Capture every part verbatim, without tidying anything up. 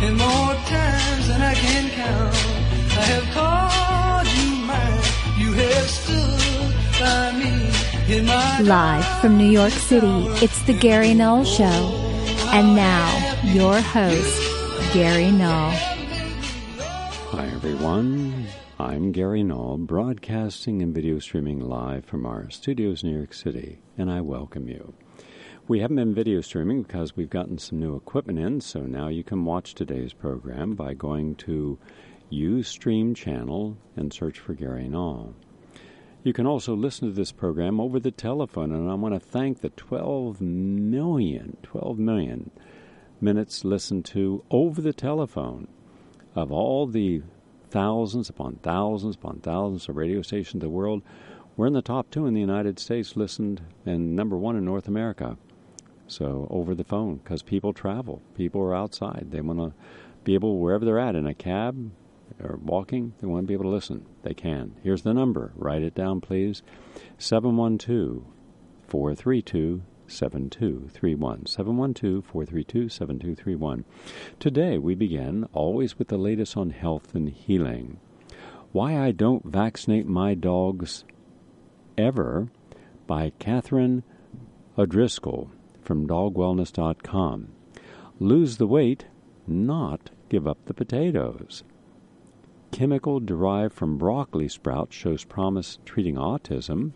in more times than I can count. I have called you mine. You have stood by me in my Live from New York City, it's the Gary Null Show. And now, your host, Gary Null. Hi, everyone. I'm Gary Null, broadcasting and video streaming live from our studios in New York City, and I welcome you. We haven't been video streaming because we've gotten some new equipment in, so now you can watch today's program by going to Ustream channel and search for Gary Null. You can also listen to this program over the telephone, and I want to thank the twelve million, twelve million minutes listened to over the telephone of all the thousands upon thousands upon thousands of radio stations in the world. We're in the top two in the United States listened, and number one in North America. So over the phone, because people travel. People are outside. They want to be able, wherever they're at, in a cab or walking, they want to be able to listen. They can. Here's the number. Write it down, please. seven one two, four three two, seven two three one. seven one two, four three two, seven two three one. Today we begin always with the latest on health and healing. Why I Don't Vaccinate My Dogs Ever by Catherine O'Driscoll from dog wellness dot com. Lose the weight, not give up the potatoes. Chemical derived from broccoli sprouts shows promise treating autism.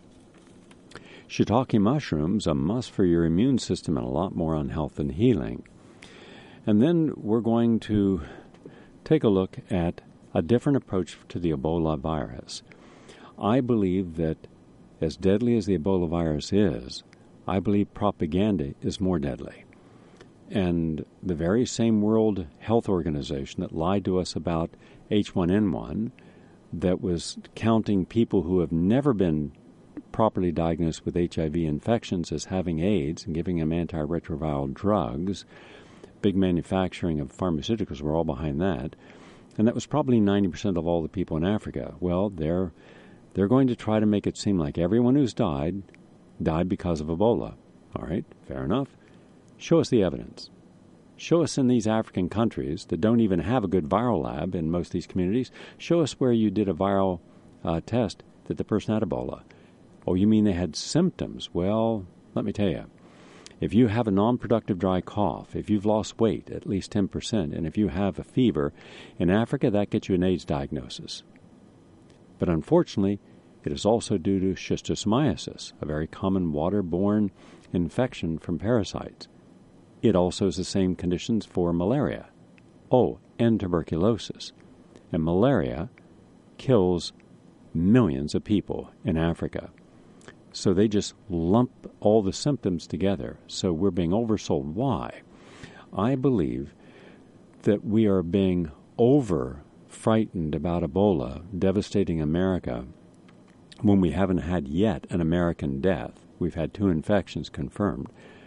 Shiitake mushrooms, a must for your immune system, and a lot more on health and healing. And then we're going to take a look at a different approach to the Ebola virus. I believe that as deadly as the Ebola virus is, I believe propaganda is more deadly. And the very same World Health Organization that lied to us about H one N one, that was counting people who have never been properly diagnosed with H I V infections as having AIDS and giving them antiretroviral drugs, big manufacturing of pharmaceuticals were all behind that, and that was probably ninety percent of all the people in Africa. Well, they're they're going to try to make it seem like everyone who's died died because of Ebola. All right, fair enough. Show us the evidence. Show us in these African countries that don't even have a good viral lab in most of these communities, show us where you did a viral uh, test that the person had Ebola. Oh, you mean they had symptoms? Well, let me tell you, if you have a non-productive dry cough, if you've lost weight at least ten percent, and if you have a fever, in Africa that gets you an AIDS diagnosis. But unfortunately, it is also due to schistosomiasis, a very common waterborne infection from parasites. It also is the same conditions for malaria. Oh, and tuberculosis. And malaria kills millions of people in Africa. So they just lump all the symptoms together. So we're being oversold. Why? I believe that we are being over-frightened about Ebola devastating America when we haven't had yet an American death. We've had two infections confirmed.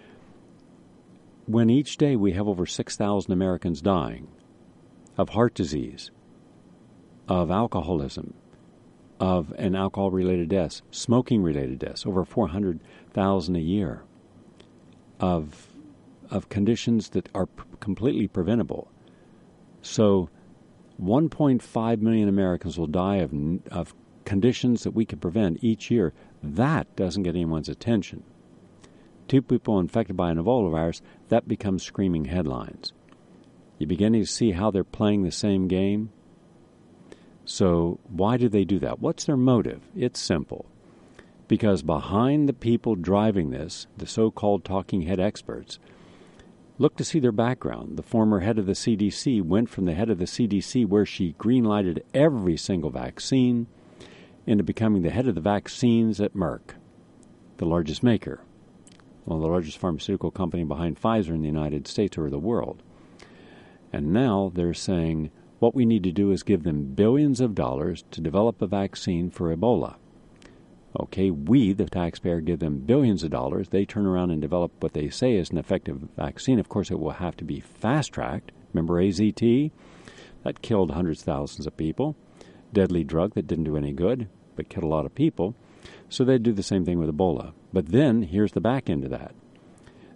When each day we have over six thousand Americans dying of heart disease, of alcoholism, of an alcohol-related deaths, smoking-related deaths, over four hundred thousand a year, of of conditions that are p- completely preventable. So one point five million Americans will die of of conditions that we can prevent each year. That doesn't get anyone's attention. Two people infected by an Ebola virus, that becomes screaming headlines. You beginning to see how they're playing the same game? So why do they do that? What's their motive? It's simple. Because behind the people driving this, the so-called talking head experts, look to see their background. The former head of the C D C went from the head of the C D C, where she green-lighted every single vaccine, into becoming the head of the vaccines at Merck, the largest maker, well, the largest pharmaceutical company behind Pfizer in the United States or the world. And now they're saying what we need to do is give them billions of dollars to develop a vaccine for Ebola. Okay, we, the taxpayer, give them billions of dollars. They turn around and develop what they say is an effective vaccine. Of course, it will have to be fast-tracked. Remember A Z T? That killed hundreds of thousands of people. Deadly drug that didn't do any good, but killed a lot of people. So they do the same thing with Ebola. But then, here's the back end of that.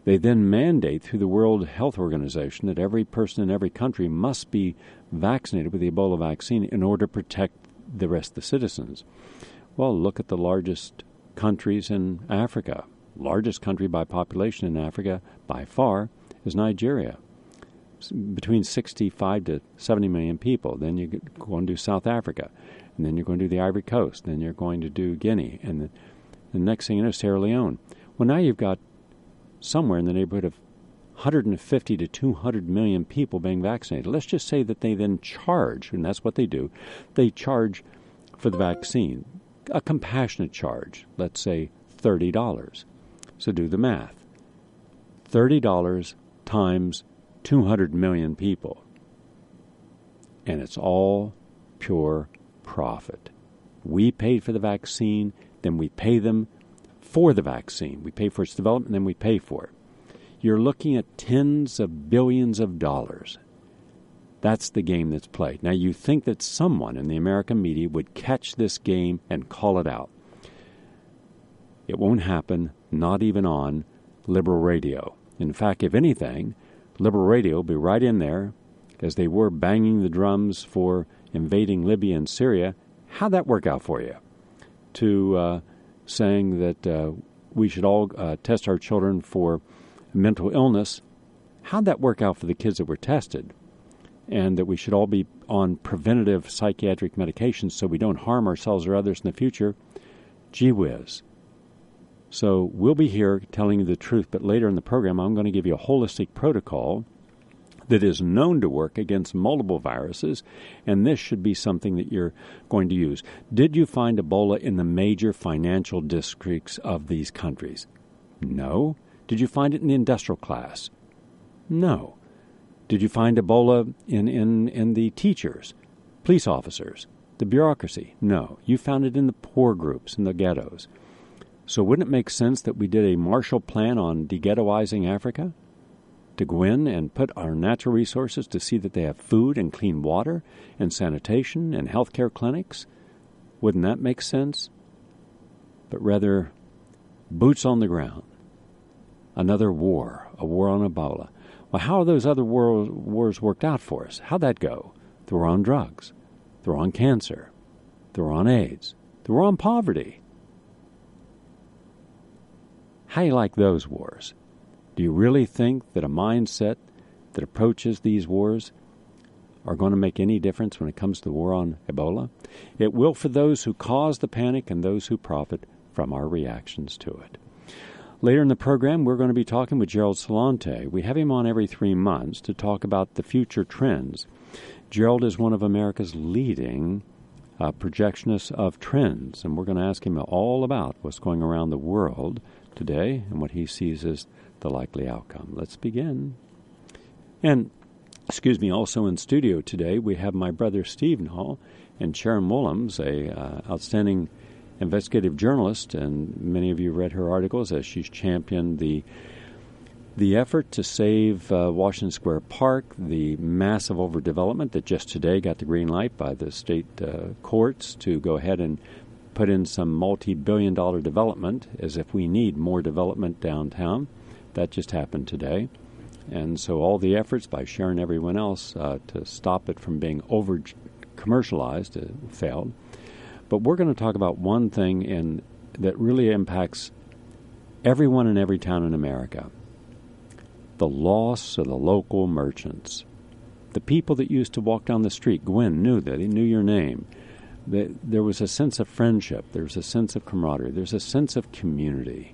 They then mandate through the World Health Organization that every person in every country must be vaccinated with the Ebola vaccine in order to protect the rest of the citizens. Well, look at the largest countries in Africa. Largest country by population in Africa, by far, is Nigeria. Between sixty-five to seventy million people. Then you go and do South Africa. And then you're going to do the Ivory Coast. Then you're going to do Guinea. And the, the next thing you know, Sierra Leone. Well, now you've got somewhere in the neighborhood of one hundred fifty to two hundred million people being vaccinated. Let's just say that they then charge, and that's what they do, they charge for the vaccine, a compassionate charge, let's say thirty dollars. So do the math. thirty dollars times two hundred million people. And it's all pure profit. We paid for the vaccine, then we pay them for the vaccine. We pay for its development, then we pay for it. You're looking at tens of billions of dollars. That's the game that's played. Now, you think that someone in the American media would catch this game and call it out. It won't happen, not even on liberal radio. In fact, if anything, liberal radio will be right in there, as they were banging the drums for invading Libya and Syria. How'd that work out for you? To uh, saying that uh, we should all uh, test our children for mental illness. How'd that work out for the kids that were tested? And that we should all be on preventative psychiatric medications so we don't harm ourselves or others in the future. Gee whiz. So we'll be here telling you the truth, but later in the program I'm going to give you a holistic protocol that is known to work against multiple viruses, and this should be something that you're going to use. Did you find Ebola in the major financial districts of these countries? No. Did you find it in the industrial class? No. Did you find Ebola in, in, in the teachers, police officers, the bureaucracy? No. You found it in the poor groups, in the ghettos. So wouldn't it make sense that we did a Marshall Plan on de-ghettoizing Africa? To go in and put our natural resources to see that they have food and clean water and sanitation and healthcare clinics? Wouldn't that make sense? But rather, boots on the ground. Another war, a war on Ebola. Well, how are those other war, wars worked out for us? How'd that go? The war on drugs, the war on cancer, the war on AIDS, the war on poverty. How do you like those wars? Do you really think that a mindset that approaches these wars are going to make any difference when it comes to the war on Ebola? It will for those who cause the panic and those who profit from our reactions to it. Later in the program, we're going to be talking with Gerald Celente. We have him on every three months to talk about the future trends. Gerald is one of America's leading uh, projectionists of trends, and we're going to ask him all about what's going around the world today and what he sees as the likely outcome. Let's begin. And, excuse me, also in studio today, we have my brother Steve Null and Sharon Mullums, a uh, outstanding investigative journalist, and many of you read her articles as she's championed the the effort to save uh, Washington Square Park, the massive overdevelopment that just today got the green light by the state uh, courts to go ahead and put in some multi-billion dollar development, as if we need more development downtown. That just happened today. And so all the efforts by Sharon and everyone else uh, to stop it from being over-commercialized uh, failed. But we're going to talk about one thing in, that really impacts everyone in every town in America. The loss of the local merchants. The people that used to walk down the street, Gwen knew that, he knew your name. The, there was a sense of friendship. There was a sense of camaraderie. There's a sense of community.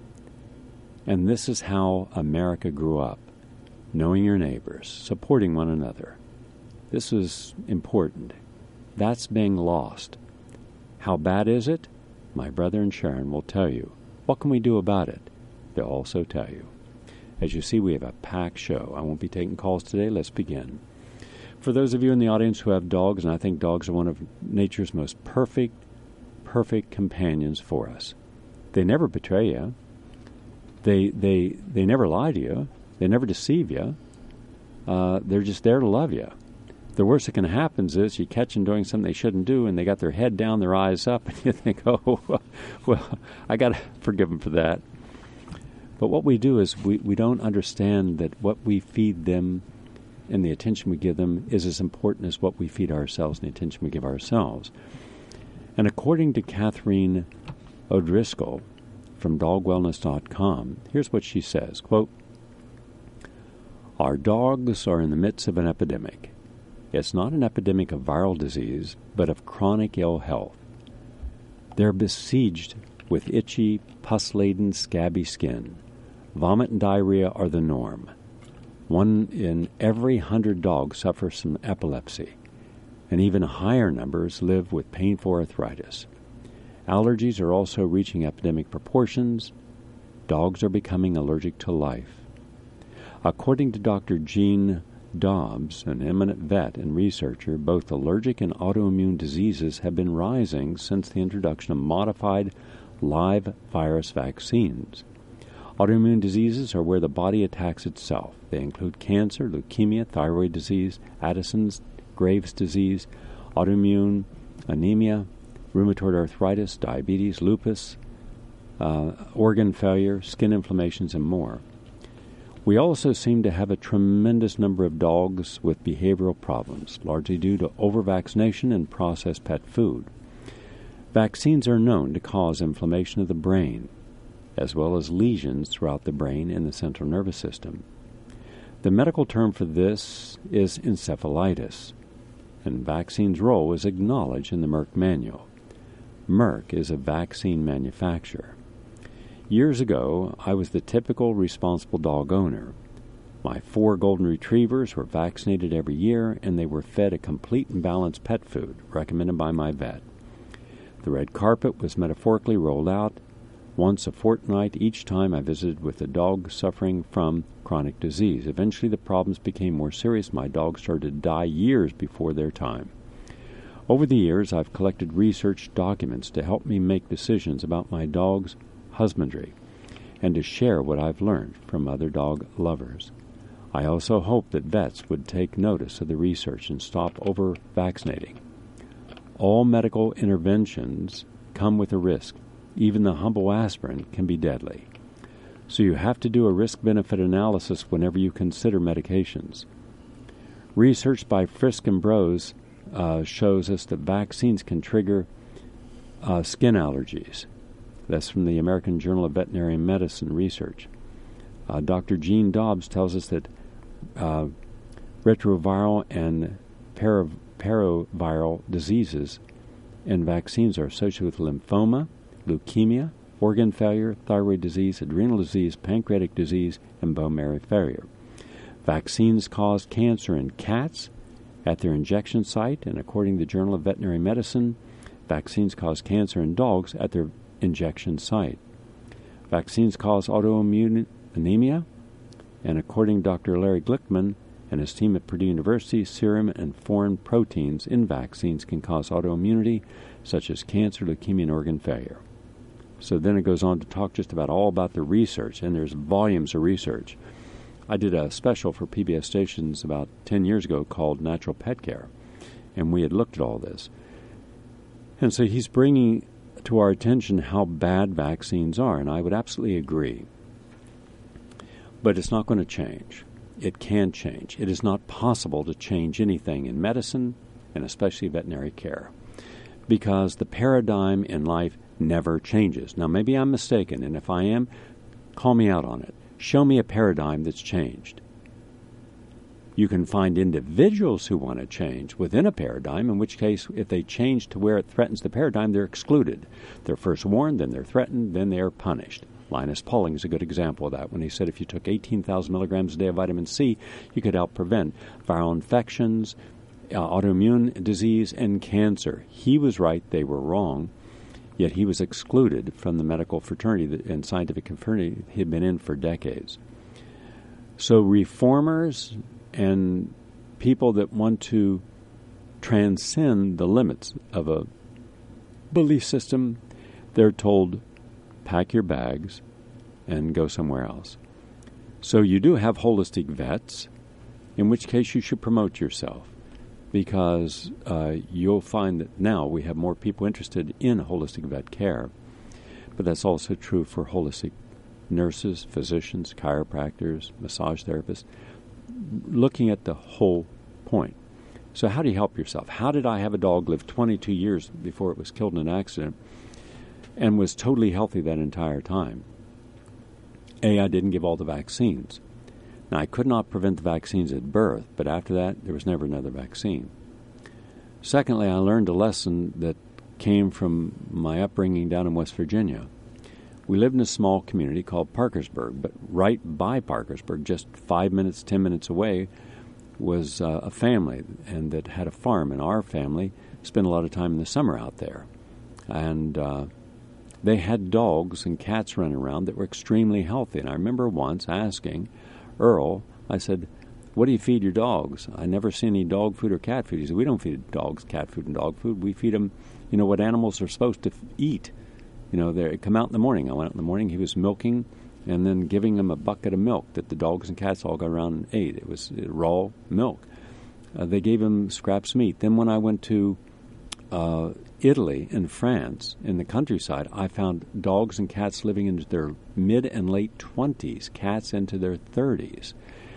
And this is how America grew up, knowing your neighbors, supporting one another. This is important. That's being lost. How bad is it? My brother and Sharon will tell you. What can we do about it? They'll also tell you. As you see, we have a packed show. I won't be taking calls today. Let's begin. For those of you in the audience who have dogs, and I think dogs are one of nature's most perfect, perfect companions for us. They never betray you. They they they never lie to you. They never deceive you. Uh, they're just there to love you. The worst that can happen is you catch them doing something they shouldn't do, and they got their head down, their eyes up, and you think, oh, well, I got to forgive them for that. But what we do is we, we don't understand that what we feed them and the attention we give them is as important as what we feed ourselves and the attention we give ourselves. And according to Catherine O'Driscoll from dog wellness dot com, here's what she says, quote, "Our dogs are in the midst of an epidemic. It's not an epidemic of viral disease, but of chronic ill health. They're besieged with itchy, pus-laden, scabby skin. Vomit and diarrhea are the norm. One in every hundred dogs suffers from epilepsy, and even higher numbers live with painful arthritis. Allergies are also reaching epidemic proportions. Dogs are becoming allergic to life. According to Doctor Gene Dobbs, an eminent vet and researcher, both allergic and autoimmune diseases have been rising since the introduction of modified live virus vaccines. Autoimmune diseases are where the body attacks itself. They include cancer, leukemia, thyroid disease, Addison's, Graves' disease, autoimmune anemia, rheumatoid arthritis, diabetes, lupus, uh, organ failure, skin inflammations, and more. We also seem to have a tremendous number of dogs with behavioral problems, largely due to over-vaccination and processed pet food. Vaccines are known to cause inflammation of the brain, as well as lesions throughout the brain and the central nervous system. The medical term for this is encephalitis, and vaccine's role is acknowledged in the Merck Manual. Merck is a vaccine manufacturer. Years ago, I was the typical responsible dog owner. My four golden retrievers were vaccinated every year, and they were fed a complete and balanced pet food recommended by my vet. The red carpet was metaphorically rolled out once a fortnight each time I visited with a dog suffering from chronic disease. Eventually, the problems became more serious. My dogs started to die years before their time. Over the years, I've collected research documents to help me make decisions about my dog's husbandry and to share what I've learned from other dog lovers. I also hope that vets would take notice of the research and stop over-vaccinating. All medical interventions come with a risk. Even the humble aspirin can be deadly. So you have to do a risk-benefit analysis whenever you consider medications. Research by Frisk and Bros uh, shows us that vaccines can trigger uh, skin allergies. That's from the American Journal of Veterinary Medicine Research. Uh, Doctor Gene Dobbs tells us that uh, retroviral and para- paraviral diseases and vaccines are associated with lymphoma, leukemia, organ failure, thyroid disease, adrenal disease, pancreatic disease, and bone marrow failure. Vaccines cause cancer in cats at their injection site, and according to the Journal of Veterinary Medicine, vaccines cause cancer in dogs at their injection site. Vaccines cause autoimmune anemia, and according to Doctor Larry Glickman and his team at Purdue University, serum and foreign proteins in vaccines can cause autoimmunity, such as cancer, leukemia, and organ failure. So then it goes on to talk just about all about the research, and there's volumes of research. I did a special for P B S stations about ten years ago called Natural Pet Care, and we had looked at all this. And so he's bringing to our attention how bad vaccines are, and I would absolutely agree. But it's not going to change. It can change. It is not possible to change anything in medicine, and especially veterinary care, because the paradigm in life never changes. Now, maybe I'm mistaken, and if I am, call me out on it. Show me a paradigm that's changed. You can find individuals who want to change within a paradigm, in which case, if they change to where it threatens the paradigm, they're excluded. They're first warned, then they're threatened, then they're punished. Linus Pauling is a good example of that when he said if you took eighteen thousand milligrams a day of vitamin C, you could help prevent viral infections, uh, autoimmune disease, and cancer. He was right, they were wrong, yet he was excluded from the medical fraternity and scientific fraternity he had been in for decades. So reformers and people that want to transcend the limits of a belief system, they're told, pack your bags and go somewhere else. So you do have holistic vets, in which case you should promote yourself, because uh, you'll find that now we have more people interested in holistic vet care, but that's also true for holistic nurses, physicians, chiropractors, massage therapists, looking at the whole point. So how do you help yourself? How did I have a dog live twenty-two years before it was killed in an accident and was totally healthy that entire time? A, I didn't give all the vaccines. Now, I could not prevent the vaccines at birth, but after that, there was never another vaccine. Secondly, I learned a lesson that came from my upbringing down in West Virginia. We lived in a small community called Parkersburg, but right by Parkersburg, just five minutes, ten minutes away, was uh, a family and that had a farm, and our family spent a lot of time in the summer out there. And uh, they had dogs and cats running around that were extremely healthy. And I remember once asking Earl, I said, what do you feed your dogs? I never see any dog food or cat food. He said, we don't feed dogs cat food and dog food. We feed them, you know, what animals are supposed to f- eat. You know, they come out in the morning. I went out in the morning. He was milking and then giving them a bucket of milk that the dogs and cats all got around and ate. It was raw milk. Uh, they gave him scraps of meat. Then when I went to uh, Italy and France, in the countryside, I found dogs and cats living into their mid and late twenties, cats into their thirties.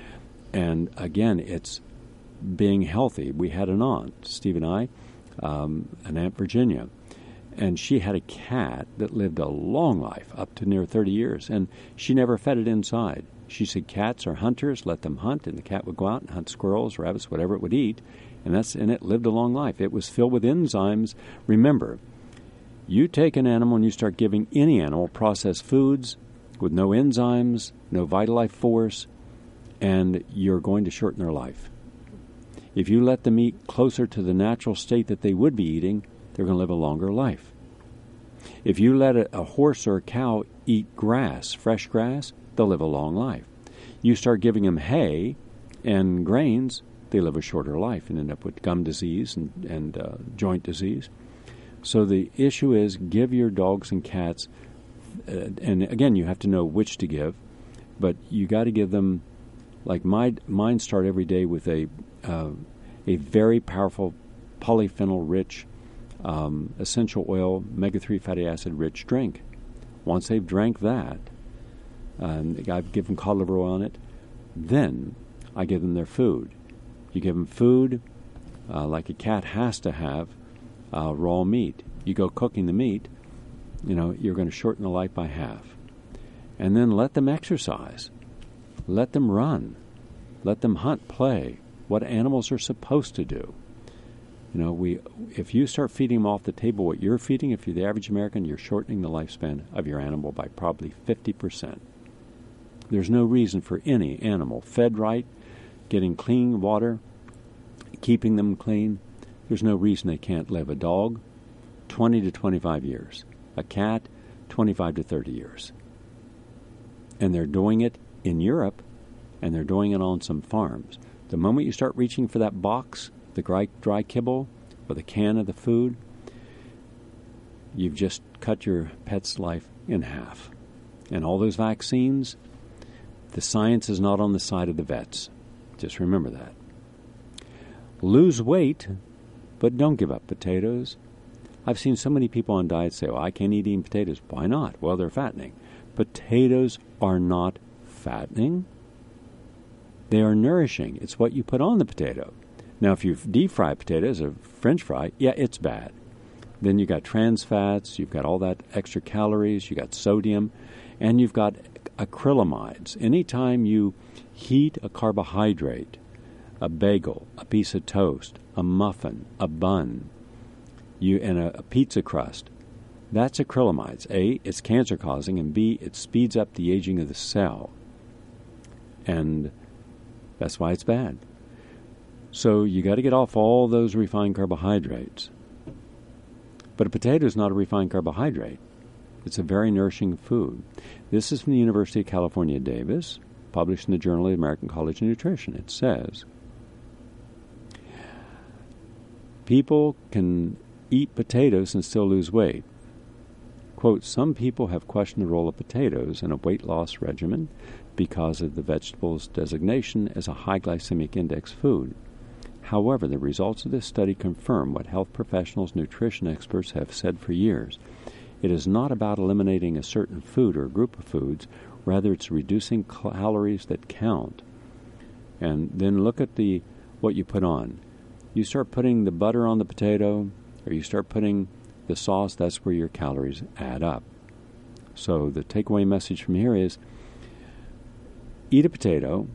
And again, it's being healthy. We had an aunt, Steve and I, um, an Aunt Virginia, and she had a cat that lived a long life, up to near thirty years, and she never fed it inside. She said cats are hunters, let them hunt, and the cat would go out and hunt squirrels, rabbits, whatever it would eat, and that's and it lived a long life. It was filled with enzymes. Remember, you take an animal and you start giving any animal processed foods with no enzymes, no vital life force, and you're going to shorten their life. If you let them eat closer to the natural state that they would be eating, they're going to live a longer life. If you let a, a horse or a cow eat grass, fresh grass, they'll live a long life. You start giving them hay and grains, they live a shorter life and end up with gum disease and, and uh, joint disease. So the issue is give your dogs and cats, uh, and again, you have to know which to give, but you got to give them, like my mine start every day with a uh, a very powerful polyphenol-rich um, essential oil, omega three fatty acid-rich drink. Once they've drank that, and I've given cod liver oil on it, then I give them their food. You give them food uh, like a cat has to have uh, raw meat. You go cooking the meat, you know, you're going to shorten the life by half. And then let them exercise. Let them run. Let them hunt, play, what animals are supposed to do. You know, we if you start feeding them off the table what you're feeding, if you're the average American, you're shortening the lifespan of your animal by probably fifty percent. There's no reason for any animal, fed right, getting clean water, keeping them clean, there's no reason they can't live. A dog, twenty to twenty-five years. A cat, twenty-five to thirty years. And they're doing it in Europe, and they're doing it on some farms. The moment you start reaching for that box, the dry, dry kibble, or the can of the food, you've just cut your pet's life in half. And all those vaccines, the science is not on the side of the vets. Just remember that. Lose weight, but don't give up potatoes. I've seen so many people on diets say, well, I can't eat eating potatoes. Why not? Well, they're fattening. Potatoes are not fattening. They are nourishing. It's what you put on the potato. Now, if you deep fry potatoes or French fry, yeah, it's bad. Then you've got trans fats, you've got all that extra calories, you've got sodium, and you've got acrylamides. Anytime you heat a carbohydrate, a bagel, a piece of toast, a muffin, a bun, you and a, a pizza crust, that's acrylamides. A, it's cancer-causing, and B, it speeds up the aging of the cell. And that's why it's bad. So you got to get off all those refined carbohydrates. But a potato is not a refined carbohydrate. It's a very nourishing food. This is from the University of California, Davis, published in the Journal of the American College of Nutrition. It says, people can eat potatoes and still lose weight. Quote, some people have questioned the role of potatoes in a weight loss regimen because of the vegetable's designation as a high glycemic index food. However, the results of this study confirm what health professionals, nutrition experts have said for years. It is not about eliminating a certain food or a group of foods. Rather, it's reducing calories that count. And then look at the what you put on. You start putting the butter on the potato, or you start putting the sauce, that's where your calories add up. So the takeaway message from here is eat a potato,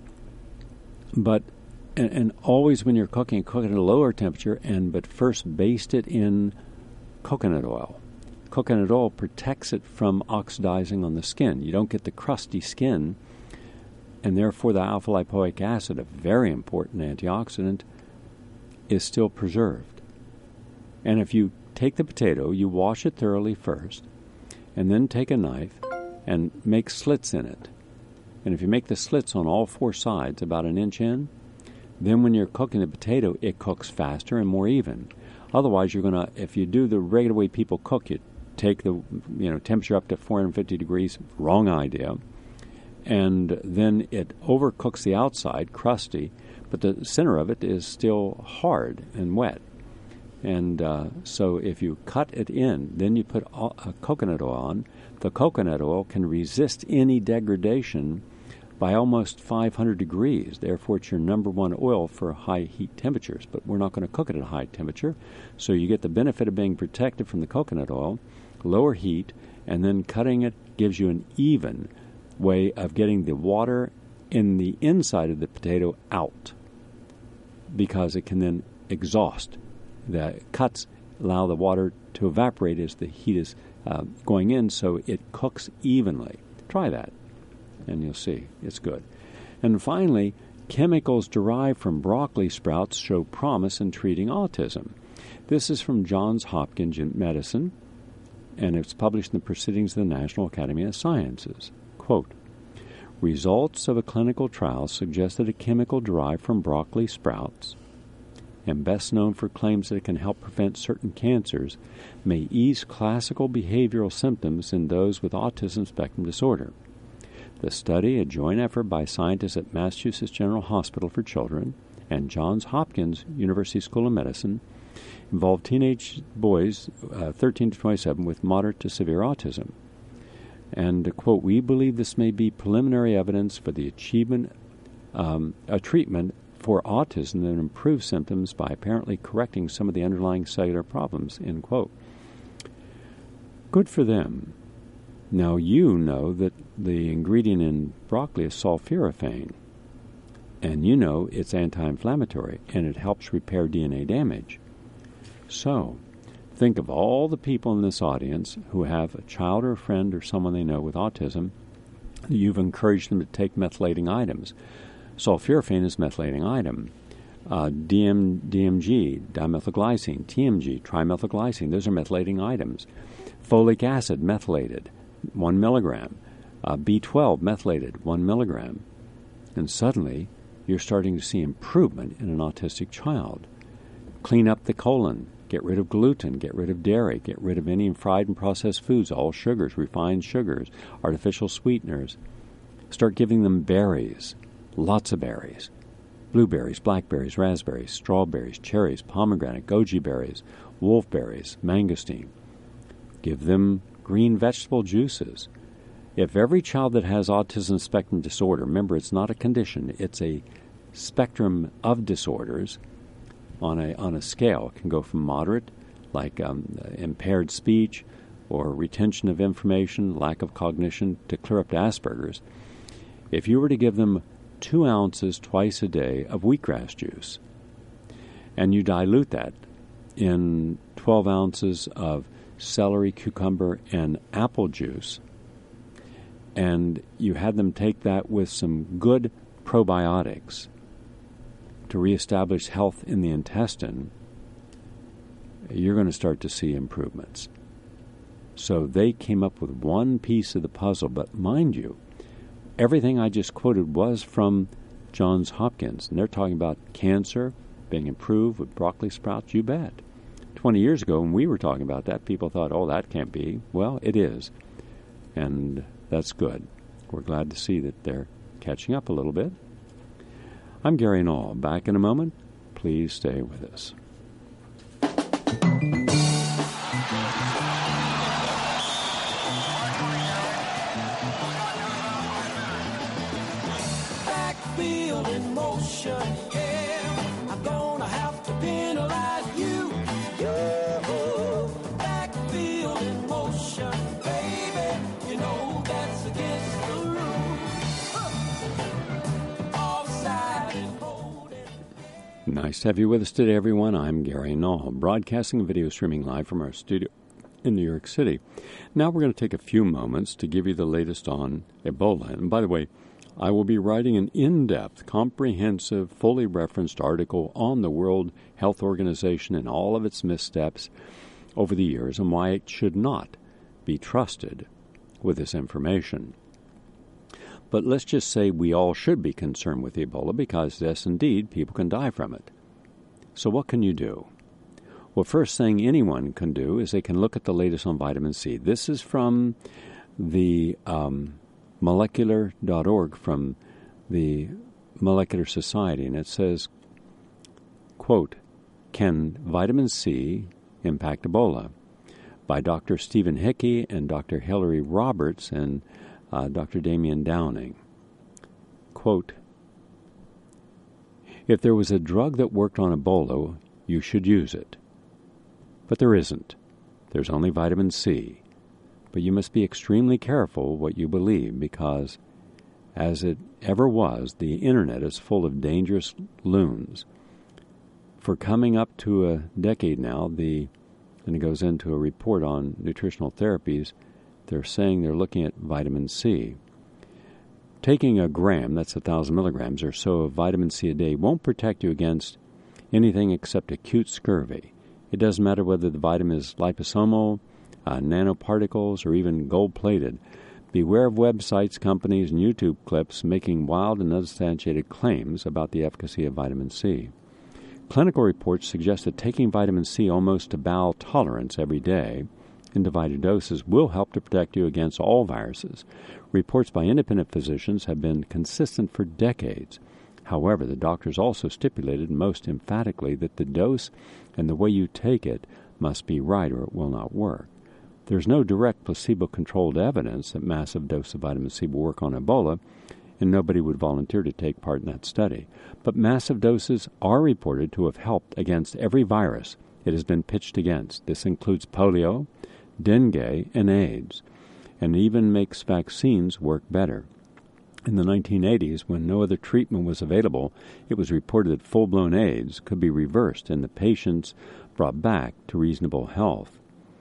but and, and always when you're cooking, cook it at a lower temperature, and but first baste it in coconut oil. Coconut oil protects it from oxidizing on the skin. You don't get the crusty skin, and therefore the alpha-lipoic acid, a very important antioxidant, is still preserved. And if you take the potato, you wash it thoroughly first, and then take a knife and make slits in it. And if you make the slits on all four sides, about an inch in, then when you're cooking the potato, it cooks faster and more even. Otherwise, you're going to, if you do the regular way people cook, you take the you know temperature up to four hundred fifty degrees, wrong idea, and then it overcooks the outside, crusty, but the center of it is still hard and wet. And uh, so if you cut it in, then you put a coconut oil on. The coconut oil can resist any degradation by almost five hundred degrees. Therefore, it's your number one oil for high heat temperatures. But we're not going to cook it at a high temperature. So you get the benefit of being protected from the coconut oil, lower heat, and then cutting it gives you an even way of getting the water in the inside of the potato out, because it can then exhaust. The cuts allow the water to evaporate as the heat is uh, going in, so it cooks evenly. Try that, and you'll see it's good. And finally, chemicals derived from broccoli sprouts show promise in treating autism. This is from Johns Hopkins Medicine, and it's published in the Proceedings of the National Academy of Sciences. Quote, results of a clinical trial suggest that a chemical derived from broccoli sprouts, and best known for claims that it can help prevent certain cancers, may ease classical behavioral symptoms in those with autism spectrum disorder. The study, a joint effort by scientists at Massachusetts General Hospital for Children and Johns Hopkins University School of Medicine, involved teenage boys, uh, thirteen to twenty-seven, with moderate to severe autism. And, uh, quote, we believe this may be preliminary evidence for the achievement, um, a treatment for autism that improves symptoms by apparently correcting some of the underlying cellular problems, end quote. Good for them. Now you know that the ingredient in broccoli is sulforaphane, and you know it's anti-inflammatory, and it helps repair D N A damage. So, think of all the people in this audience who have a child or a friend or someone they know with autism. You've encouraged them to take methylating items. Sulforaphane is a methylating item. Uh, D M, D M G, dimethylglycine, T M G, trimethylglycine, those are methylating items. Folic acid, methylated, one milligram. Uh, B twelve, methylated, one milligram. And suddenly, you're starting to see improvement in an autistic child. Clean up the colon. Get rid of gluten, get rid of dairy, get rid of any fried and processed foods, all sugars, refined sugars, artificial sweeteners. Start giving them berries, lots of berries. Blueberries, blackberries, raspberries, strawberries, cherries, pomegranate, goji berries, wolfberries, mangosteen. Give them green vegetable juices. If every child that has autism spectrum disorder, remember it's not a condition, it's a spectrum of disorders, on a on a scale. It can go from moderate, like um, impaired speech or retention of information, lack of cognition, to clear up to Asperger's. If you were to give them two ounces twice a day of wheatgrass juice, and you dilute that in twelve ounces of celery, cucumber, and apple juice, and you had them take that with some good probiotics to reestablish health in the intestine, you're going to start to see improvements. So they came up with one piece of the puzzle, but mind you, everything I just quoted was from Johns Hopkins, and they're talking about cancer being improved with broccoli sprouts. You bet. Twenty years ago, when we were talking about that, people thought, oh, that can't be. Well, it is, and that's good. We're glad to see that they're catching up a little bit. I'm Gary Null. Back in a moment. Please stay with us. in motion, yeah. I'm gonna have to penalize you. You, backfield in motion, baby. You know that's against the rules. Huh. Offside and holding. Nice to have you with us today, everyone. I'm Gary Null, broadcasting and video streaming live from our studio in New York City. Now we're going to take a few moments to give you the latest on Ebola. And by the way, I will be writing an in-depth, comprehensive, fully referenced article on the World Health Organization and all of its missteps over the years and why it should not be trusted with this information. But let's just say we all should be concerned with Ebola because, yes, indeed, people can die from it. So what can you do? Well, first thing anyone can do is they can look at the latest on vitamin C. This is from the um, molecular dot org, from the Molecular Society, and it says, quote, "Can vitamin C impact Ebola?" by Doctor Stephen Hickey and Doctor Hilary Roberts and uh, Doctor Damian Downing. Quote, "If there was a drug that worked on Ebola, you should use it. But there isn't. There's only vitamin C. But you must be extremely careful what you believe because, as it ever was, the Internet is full of dangerous loons. For coming up to a decade now, the and it goes into a report on nutritional therapies, they're saying they're looking at vitamin C. Taking a gram, that's a thousand milligrams or so of vitamin C a day, won't protect you against anything except acute scurvy. It doesn't matter whether the vitamin is liposomal, uh, nanoparticles, or even gold-plated. Beware of websites, companies, and YouTube clips making wild and unsubstantiated claims about the efficacy of vitamin C. Clinical reports suggest that taking vitamin C almost to bowel tolerance every day in divided doses will help to protect you against all viruses. Reports by independent physicians have been consistent for decades. However, the doctors also stipulated most emphatically that the dose and the way you take it must be right or it will not work. There's no direct placebo-controlled evidence that massive doses of vitamin C will work on Ebola, and nobody would volunteer to take part in that study. But massive doses are reported to have helped against every virus it has been pitched against. This includes polio, dengue, and AIDS, and even makes vaccines work better. In the nineteen eighties, when no other treatment was available, it was reported that full-blown AIDS could be reversed and the patients brought back to reasonable health.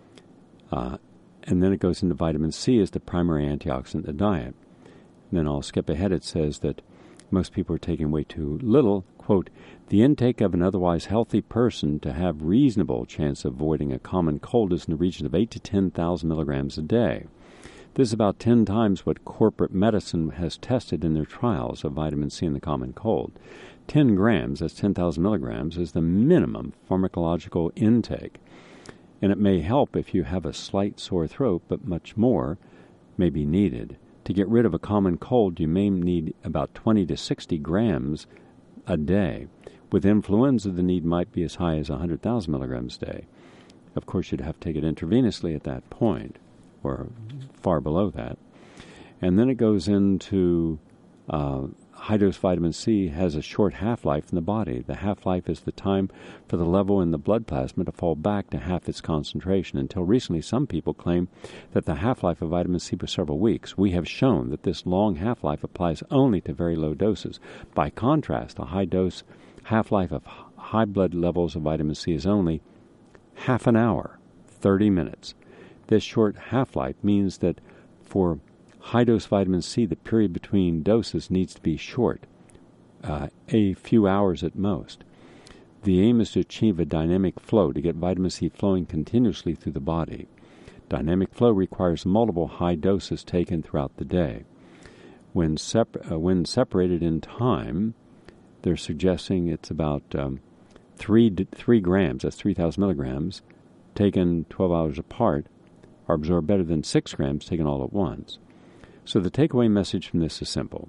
Uh, and then it goes into vitamin C as the primary antioxidant in the diet. And then I'll skip ahead. It says that most people are taking way too little. Quote, "The intake of an otherwise healthy person to have reasonable chance of avoiding a common cold is in the region of eight to ten thousand milligrams a day. This is about ten times what corporate medicine has tested in their trials of vitamin C in the common cold. ten grams, that's ten thousand milligrams, is the minimum pharmacological intake. And it may help if you have a slight sore throat, but much more may be needed. To get rid of a common cold, you may need about twenty to sixty grams a day. With influenza, the need might be as high as one hundred thousand milligrams a day. Of course, you'd have to take it intravenously at that point, or far below that. And then it goes into uh, high-dose vitamin C has a short half-life in the body. The half-life is the time for the level in the blood plasma to fall back to half its concentration. Until recently, some people claim that the half-life of vitamin C was several weeks. We have shown that this long half-life applies only to very low doses. By contrast, a high-dose half-life of high blood levels of vitamin C is only half an hour, thirty minutes. This short half-life means that for high-dose vitamin C, the period between doses needs to be short, uh, a few hours at most. The aim is to achieve a dynamic flow to get vitamin C flowing continuously through the body. Dynamic flow requires multiple high doses taken throughout the day. When, sep- uh, when separated in time, they're suggesting it's about um, three, d- three grams, that's three thousand milligrams, taken twelve hours apart, are absorbed better than six grams taken all at once. So the takeaway message from this is simple.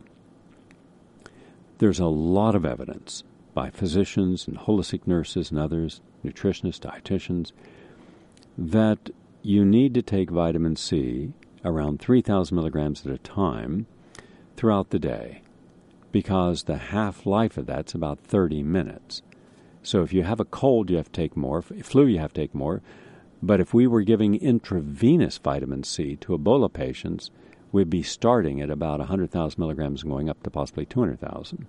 There's a lot of evidence by physicians and holistic nurses and others, nutritionists, dietitians, that you need to take vitamin C around three thousand milligrams at a time throughout the day. because the half-life of that's about thirty minutes. So if you have a cold, you have to take more. Flu, you have to take more. But if we were giving intravenous vitamin C to Ebola patients, we'd be starting at about one hundred thousand milligrams and going up to possibly two hundred thousand.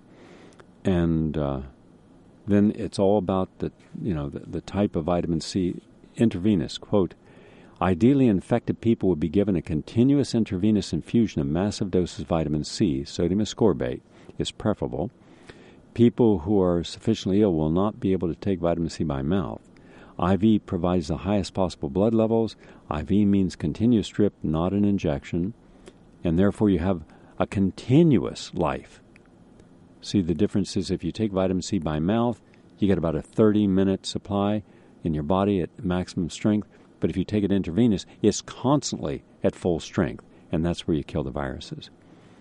And uh, then it's all about the, you know, the, the type of vitamin C intravenous. Quote, ideally, infected people would be given a continuous intravenous infusion of massive doses of vitamin C, sodium ascorbate, is preferable. People who are sufficiently ill will not be able to take vitamin C by mouth. I V provides the highest possible blood levels. I V means continuous drip, not an injection, and therefore you have a continuous life. See, the difference is if you take vitamin C by mouth, you get about a thirty-minute supply in your body at maximum strength. But if you take it intravenous, it's constantly at full strength, and that's where you kill the viruses.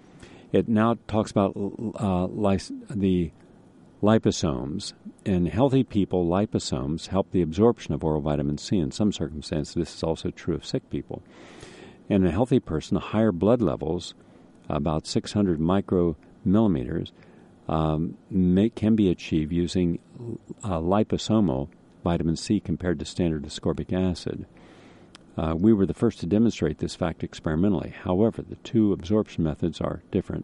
It now talks about uh, lys- the liposomes. In healthy people, liposomes help the absorption of oral vitamin C. In some circumstances, this is also true of sick people. In a healthy person, higher blood levels, about six hundred micromillimeters, um, may, can be achieved using uh, liposomal vitamin C compared to standard ascorbic acid. Uh, we were the first to demonstrate this fact experimentally. However, the two absorption methods are different.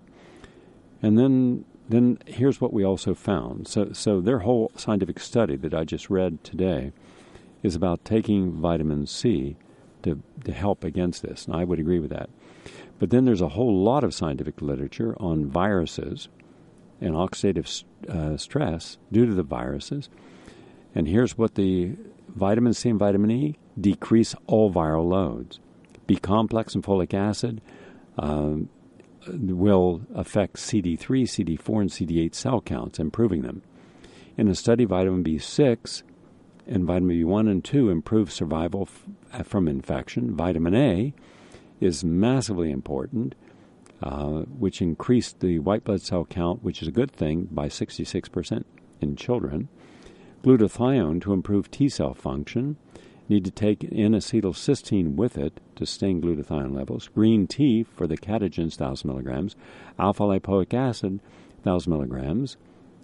And then then here's what we also found. So, so their whole scientific study that I just read today is about taking vitamin C to, to help against this, and I would agree with that. But then there's a whole lot of scientific literature on viruses and oxidative uh, stress due to the viruses. And here's what the vitamin C and vitamin E decrease all viral loads. B-complex and folic acid um, will affect C D three, C D four, and C D eight cell counts, improving them. In a study, vitamin B six and vitamin B one and two improve survival f- from infection. Vitamin A is massively important, uh, which increased the white blood cell count, which is a good thing, by sixty-six percent in children. Glutathione to improve T-cell function. Need to take N-acetylcysteine with it to sustain glutathione levels. Green tea for the catagens, one thousand milligrams. Alpha-lipoic acid, one thousand milligrams.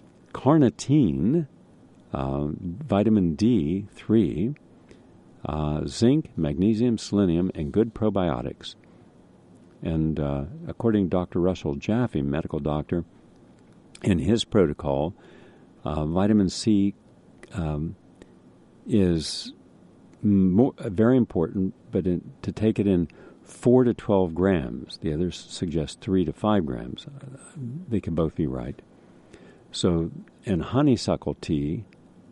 Carnitine, uh, vitamin D three, uh, zinc, magnesium, selenium, and good probiotics. And uh, according to Doctor Russell Jaffe, medical doctor, in his protocol, uh, vitamin C um, is more, uh, very important, but in, to take it in four to twelve grams. The others suggest three to five grams. Uh, they can both be right. So, and honeysuckle tea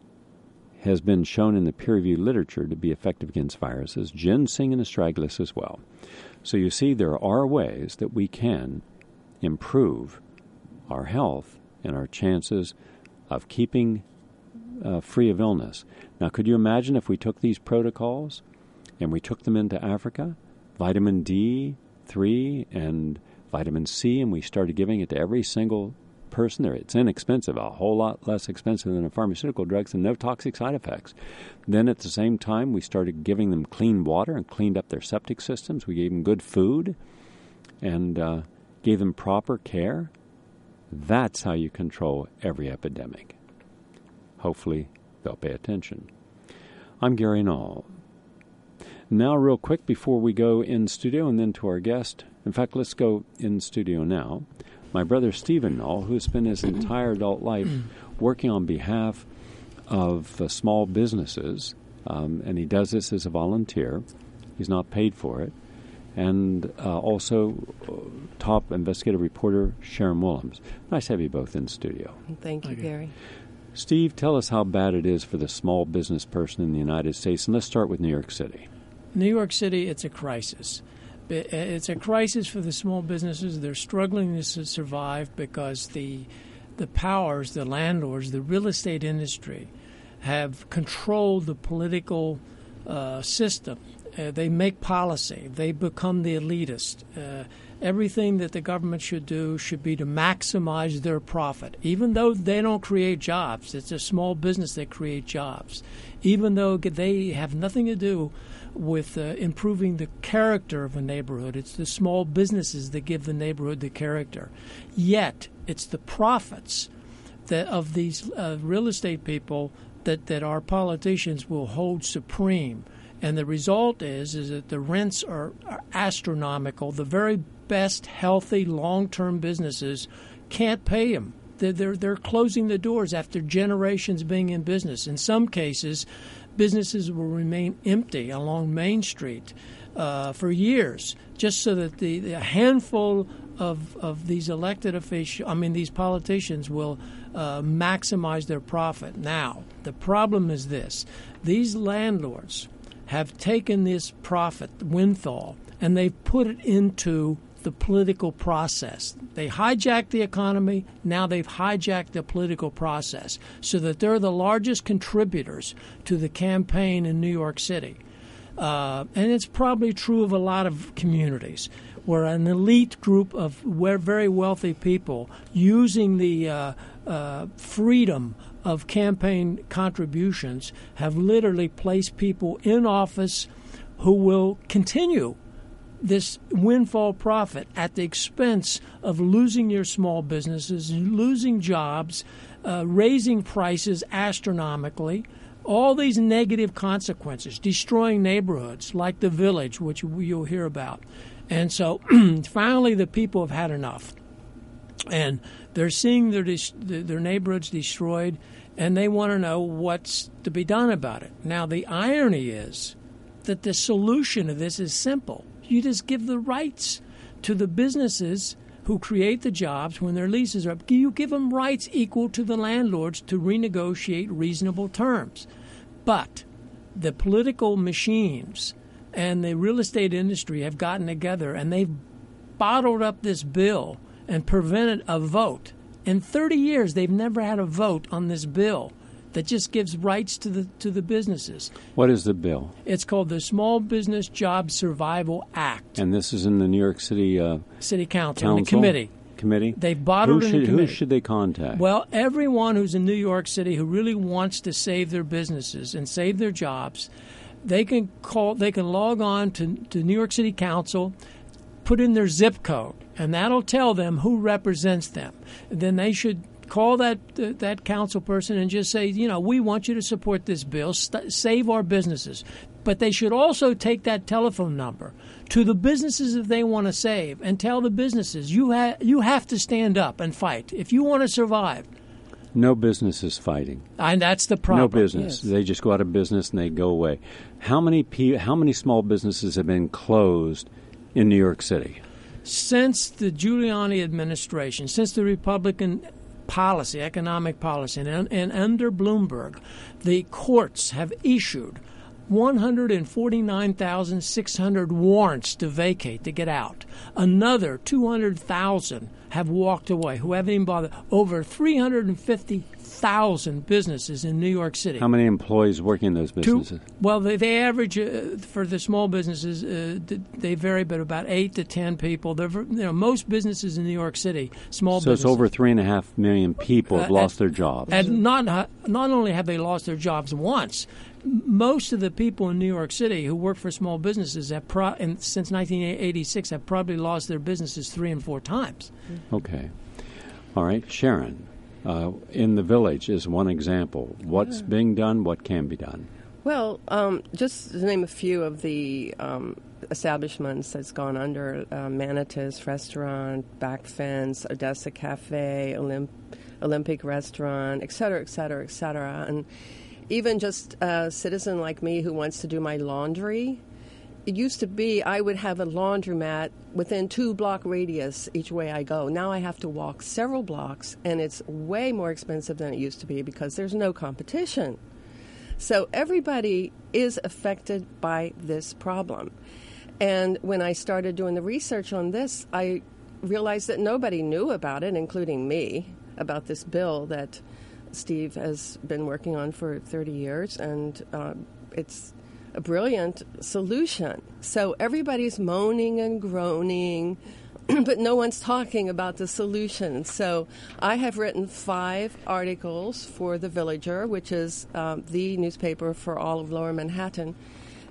has been shown in the peer-reviewed literature to be effective against viruses, ginseng and astragalus as well. So you see, there are ways that we can improve our health and our chances of keeping uh, free of illness. Now, could you imagine if we took these protocols and we took them into Africa, vitamin D three and vitamin C, and we started giving it to every single person there? It's inexpensive, a whole lot less expensive than the pharmaceutical drugs, and no toxic side effects. Then at the same time, we started giving them clean water and cleaned up their septic systems. We gave them good food and uh, gave them proper care. That's how you control every epidemic. Hopefully, they'll pay attention. I'm Gary Null. Now, real quick, before we go in studio and then to our guest, in fact, let's go in studio now. My brother Stephen Null, who has spent his entire adult life working on behalf of uh, small businesses, um, and he does this as a volunteer. He's not paid for it. And uh, also uh, top investigative reporter Sharon Willems. Nice to have you both in studio. Thank you, Thank you. Gary. Steve, tell us how bad it is for the small business person in the United States, and let's start with New York City. New York City, it's a crisis. It's a crisis for the small businesses. They're struggling to survive because the the powers, the landlords, the real estate industry have controlled the political uh, system. Uh, they make policy. They become the elitist. Uh, everything that the government should do should be to maximize their profit, even though they don't create jobs. It's a small business that create jobs. Even though they have nothing to do with uh, improving the character of a neighborhood. It's the small businesses that give the neighborhood the character. Yet, it's the profits that of these uh, real estate people that, that our politicians will hold supreme. And the result is is that the rents are, are astronomical. The very best, healthy, long-term businesses can't pay them. They're, they're, they're closing the doors after generations being in business. In some cases, businesses will remain empty along Main Street uh, for years, just so that the, the handful of, of these elected officials, I mean, these politicians will uh, maximize their profit. Now, the problem is this. These landlords have taken this profit, windfall, and they've put it into the political process. They hijacked the economy. Now they've hijacked the political process so that they're the largest contributors to the campaign in New York City. Uh, and it's probably true of a lot of communities where an elite group of very wealthy people using the uh, uh, freedom of campaign contributions have literally placed people in office who will continue this windfall profit at the expense of losing your small businesses, losing jobs, uh, raising prices astronomically, all these negative consequences, destroying neighborhoods like the Village, which you'll hear about. And so finally the people have had enough. And they're seeing their, their neighborhoods destroyed, and they want to know what's to be done about it. Now, the irony is that the solution to this is simple. You just give the rights to the businesses who create the jobs when their leases are up. You give them rights equal to the landlords to renegotiate reasonable terms. But the political machines and the real estate industry have gotten together, and they've bottled up this bill and prevented a vote. In thirty years, they've never had a vote on this bill that just gives rights to the to the businesses. What is the bill? It's called the Small Business Job Survival Act. And this is in the New York City uh, City Council, Council and the committee. Committee? They've bottled who in should, the committee. Who should they contact? Well, everyone who's in New York City who really wants to save their businesses and save their jobs, they can call. They can log on to, to New York City Council, put in their zip code, and that'll tell them who represents them. Then they should call that uh, that council person and just say, you know, we want you to support this bill, st- save our businesses. But they should also take that telephone number to the businesses that they want to save and tell the businesses, you, ha- you have to stand up and fight if you want to survive. No business is fighting. And that's the problem. No business. Yes. They just go out of business and they go away. How many pe- How many small businesses have been closed in New York City? Since the Giuliani administration, since the Republican policy, economic policy, and, and under Bloomberg, the courts have issued one hundred forty-nine thousand six hundred warrants to vacate, to get out. Another two hundred thousand have walked away, who haven't even bothered. Over three hundred fifty thousand businesses in New York City. How many employees working in those businesses? Two, well, they, they average, uh, for the small businesses, uh, they vary, but about eight to ten people. They're, you know, most businesses in New York City, small so businesses. So it's over three and a half million people have uh, lost and, their jobs. And not, not only have they lost their jobs once, most of the people in New York City who work for small businesses have pro- and since nineteen eighty-six have probably lost their businesses three and four times. Okay. All right. Sharon, uh, in the Village is one example. What's being done? What can be done? Well, um, just to name a few of the um, establishments that's gone under, uh, Manatus Restaurant, Back Fence, Odessa Cafe, Olymp- Olympic Restaurant, et cetera, et cetera, et cetera. And even just a citizen like me who wants to do my laundry, it used to be I would have a laundromat within two block radius each way I go. Now I have to walk several blocks, and it's way more expensive than it used to be because there's no competition. So everybody is affected by this problem. And when I started doing the research on this, I realized that nobody knew about it, including me, about this bill that Steve has been working on for thirty years, and uh, it's a brilliant solution. So everybody's moaning and groaning, but no one's talking about the solution. So I have written five articles for The Villager, which is um, the newspaper for all of Lower Manhattan,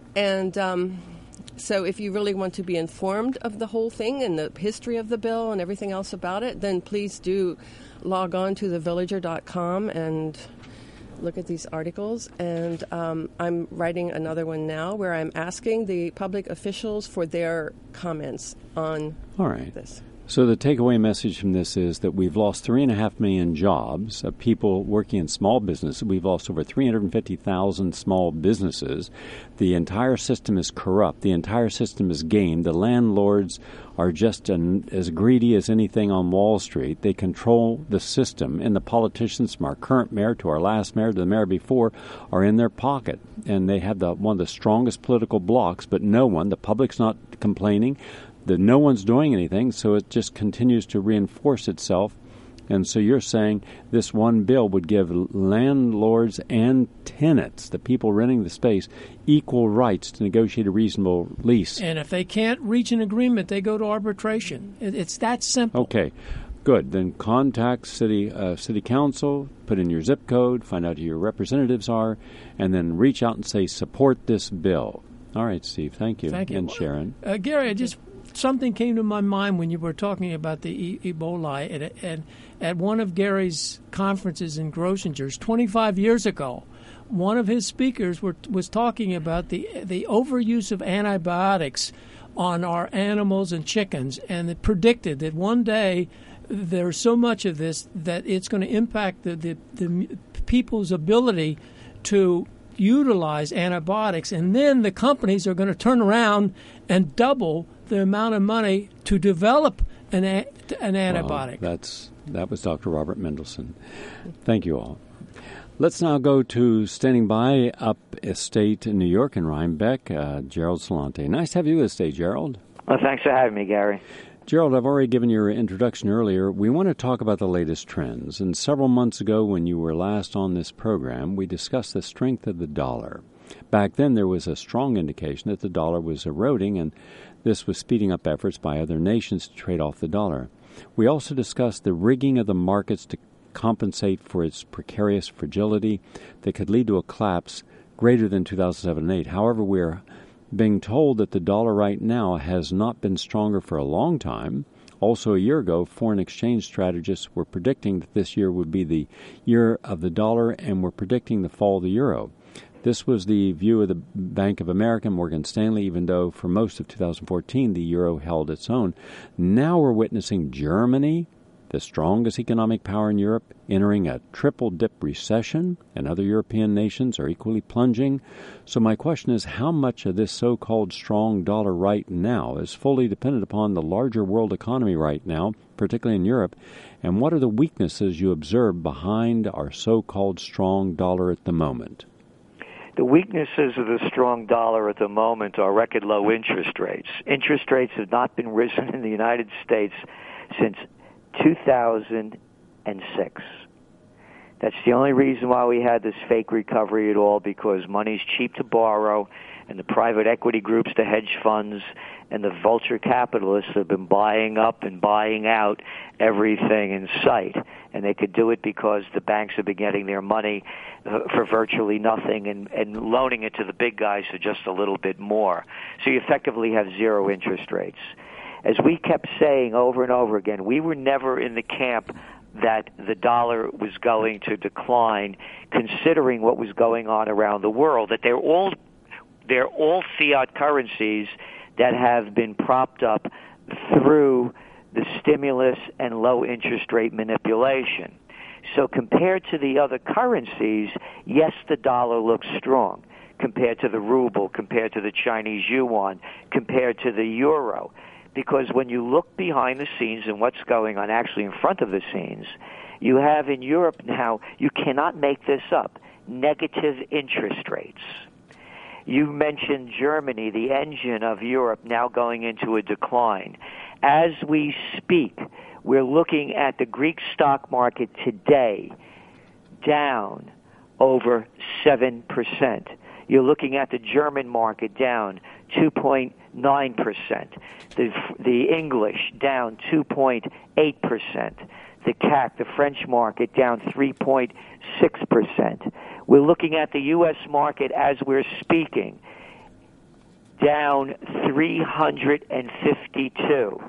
And um, so if you really want to be informed of the whole thing and the history of the bill and everything else about it, then please do log on to the villager dot com and look at these articles. And um, I'm writing another one now where I'm asking the public officials for their comments on All right. this. So the takeaway message from this is that we've lost three and a half million jobs of people working in small business. We've lost over three hundred fifty thousand small businesses. The entire system is corrupt. The entire system is gamed. The landlords are just an, as greedy as anything on Wall Street. They control the system, and the politicians, from our current mayor to our last mayor to the mayor before, are in their pocket. And they have the, one of the strongest political blocs, but no one, the public's not complaining. That no one's doing anything, so it just continues to reinforce itself. And so you're saying this one bill would give landlords and tenants, the people renting the space, equal rights to negotiate a reasonable lease. And if they can't reach an agreement, they go to arbitration. It, it's that simple. Okay, good. Then contact city uh, city council, put in your zip code, find out who your representatives are, and then reach out and say, support this bill. All right, Steve, thank you. Thank you. And Sharon. Uh, Gary, I just... Something came to my mind when you were talking about the e- Ebola. And, and at one of Gary's conferences in Grossinger's twenty-five years ago, one of his speakers were, was talking about the the overuse of antibiotics on our animals and chickens, and it predicted that one day there's so much of this that it's going to impact the, the, the people's ability to utilize antibiotics, and then the companies are going to turn around and double the amount of money to develop an a, an antibiotic. Well, that's that was Doctor Robert Mendelsohn. Thank you all. Let's now go to standing by up estate in New York in Rhinebeck, uh, Gerald Salante. Nice to have you estate, Gerald. Well, thanks for having me, Gary. Gerald, I've already given your introduction earlier. We want to talk about the latest trends. And several months ago, when you were last on this program, we discussed the strength of the dollar. Back then, there was a strong indication that the dollar was eroding, and this was speeding up efforts by other nations to trade off the dollar. We also discussed the rigging of the markets to compensate for its precarious fragility that could lead to a collapse greater than two thousand seven and eight. However, we're being told that the dollar right now has not been stronger for a long time. Also, a year ago, foreign exchange strategists were predicting that this year would be the year of the dollar and were predicting the fall of the euro. This was the view of the Bank of America, Morgan Stanley, even though for most of two thousand fourteen the euro held its own. Now we're witnessing Germany, the strongest economic power in Europe, entering a triple-dip recession, and other European nations are equally plunging. So my question is, how much of this so-called strong dollar right now is fully dependent upon the larger world economy right now, particularly in Europe, and what are the weaknesses you observe behind our so-called strong dollar at the moment? The weaknesses of the strong dollar at the moment are record low interest rates. Interest rates have not been risen in the United States since two thousand six. That's the only reason why we had this fake recovery at all, because money's cheap to borrow, and the private equity groups, the hedge funds, and the vulture capitalists have been buying up and buying out everything in sight. And they could do it because the banks have been getting their money for virtually nothing and, and loaning it to the big guys for just a little bit more. So you effectively have zero interest rates. As we kept saying over and over again, we were never in the camp that the dollar was going to decline, considering what was going on around the world, that they're all they're all fiat currencies that have been propped up through the stimulus and low interest rate manipulation. So compared to the other currencies, yes, the dollar looks strong compared to the ruble, compared to the Chinese yuan, compared to the euro. Because when you look behind the scenes and what's going on actually in front of the scenes, you have in Europe now, you cannot make this up, negative interest rates. You mentioned Germany, the engine of Europe, now going into a decline. As we speak, we're looking at the Greek stock market today down over seven percent. You're looking at the German market down two point nine percent. The, the English down two point eight percent. The C A C, the French market, down three point six percent. We're looking at the U S market as we're speaking, down three hundred fifty-two.